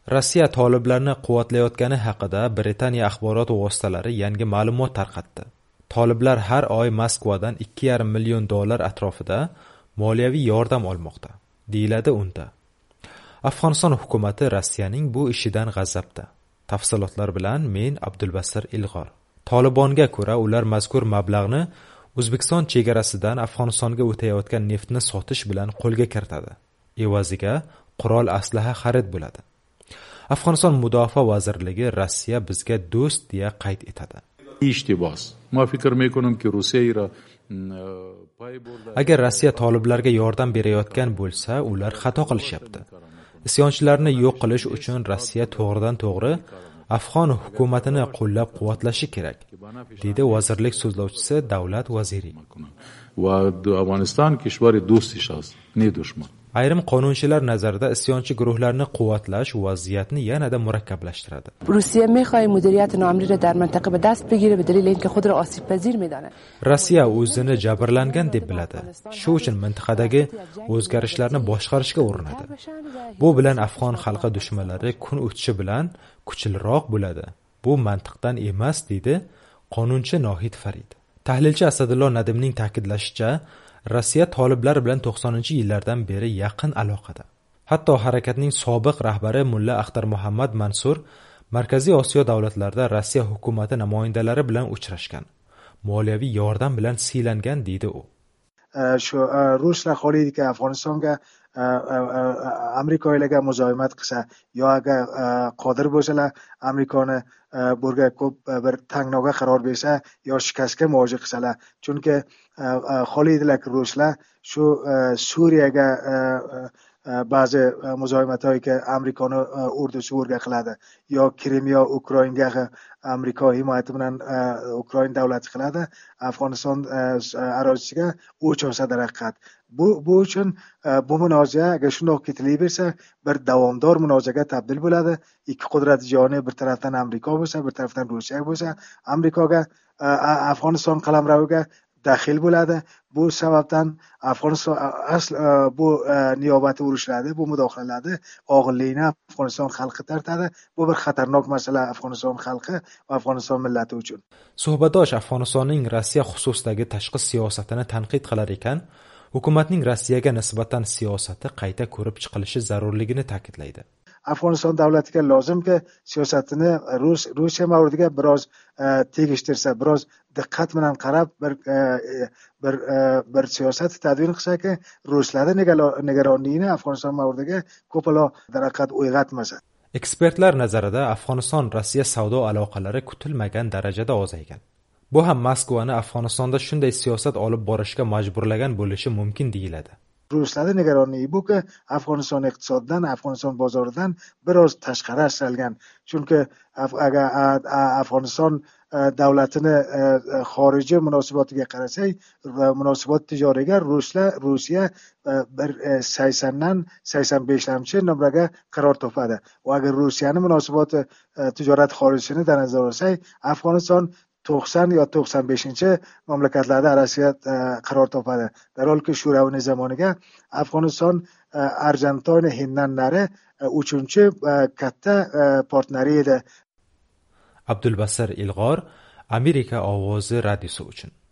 Rossiya toliblarni quvvatlayotgani haqida Britaniya axborot vositalari yangi ma'lumot tarqatdi. Toliblar har oy Moskvadan $2,5 million atrofida moliyaviy yordam olmoqda, deyiladi unda. Afg'oniston hukumati Rossiyaning bu ishidan g'azabda. Tafsilotlar bilan men Abdulbasir Ilg'or. Tolibonga ko'ra, ular mazkur mablag'ni O'zbekiston chegarasidan Afg'onistonga o'tayotgan neftni sotish bilan qo'lga kiritadi. Evaziga qurol aslaha xarid bo'ladi. Afg'oniston Mudofaa vazirligi Rossiya bizga do'st deya qayd etadi. Agar Rossiya toliblarga yordam berayotgan bo'lsa, ular xato qilishyapti. Isyonchilarni yo'q qilish uchun Rossiya to'g'ridan-to'g'ri Afg'on hukumatini qo'llab-quvvatlashi kerak, dedi vazirlik so'zlovchisi Davlat Vaziri. Ayrim qonunchilar nazarida isyonchi guruhlarni quvvatlash vaziyatni yanada murakkablashtiradi. Rossiya می‌خواهد مدیریت ناامنی را در منطقه به دست بگیره به دلیل اینکه خود را آسیب پذیر می‌داند. Rossiya o'zini jabrlangan deb biladi. Shu uchun mintaqadagi o'zgarishlarni boshqarishga urinadi. Bu bilan afg'on xalqi dushmanlari kun o'tishi bilan kuchliroq bo'ladi. Bu mantiqdan emas, deydi qonunchi Nohid Farid. Tahlilchi Asadullo Nadimning ta'kidlashicha, Rossiya toliblar bilan 90-yillardan beri yaqin aloqada. Hatto harakatning sobiq rahbari Mulla Axtar Muhammad Mansur Markaziy Osiyo davlatlarida Rossiya hukumati namoyandalari bilan uchrashgan. Moliyaviy yordam bilan siylangan, deydi u. Shu ruslar xohlaydi ki Afg'onistonga Amerikaliklarga muzoyimat qilsa, yo agar qodir bo'lsalar Amerikani burga ko'p bir tangnoga qaror bersa, yo shikastga muvaffaq qilsalar. Chunki xohlaydilar-ki ruslar shu Suriyaga ba'zi muzoyimatlarga Amerikani urdusi o'rga qiladi, yo Krim yo Ukrainaga Amerika himoyati bilan Ukraina davlati qiladi, Afg'oniston arazisiga o'ch olsa daraqqat. Bu uchun bu munozara agar shundoq ketilaversa, bir davomdor munozaratga tabdil bo'ladi. Ikki qudrat joni, bir tarafdan Amerika bo'lsa, bir tarafdan Rossiya bo'lsa, Amerikaga Afg'oniston qalamraviga daxil bo'ladi. Bu sababdan Afg'oniston bu niyobati urushlarni, bu mudohalarni og'irligini Afg'oniston xalqi tortadi. Bu bir xatarnok masala Afg'oniston xalqi va Afg'oniston millati uchun. Suhbatdosh Afg'onistonning Rossiya xususidagi tashqi siyosatini tanqid qilar ekan, hukumatning Rossiyaga nisbatan siyosati qayta ko'rib chiqilishi zarurligini ta'kidlaydi. Afg'oniston davlatiga lozimki siyosatini Rossiya mavridiga biroz tegishtirsa, biroz diqqat bilan qarab bir siyosat tadbir qilsa-ki, ruslarning nigoronligini Afg'oniston mavridiga ko'palo daraqqat uyg'otmasa. Ekspertlar nazarida Afg'oniston-Rossiya savdo aloqalari kutilmagan darajada ozaygan. Bu ham Moskvani Afg'onistonda shunday siyosat olib borishga majburlagan bo'lishi mumkin deyiladi. Ruslarning nigoronligi bu-ki Afg'oniston iqtisodidan, Afg'oniston bozoridan biroz tashqari asralgan. Chunki agar Afg'oniston davlatini xorijiy munosabatiga qarasak, munosabat tijoriga Rossiya bir 80dan 85-nomraga qaror topadi. Va agar Rossiyaning munosabati tijorat xorijini da nazar olsak, Afg'oniston 90 yo 95-mamlakatlarda arasiga qaror topadi. Darholki shu ravni zamoniga Afg'oniston Argentina Hinddan nari 3-katta partneri edi. Abdulbasir Ilg'or, Amerika ovozi radiosi uchun.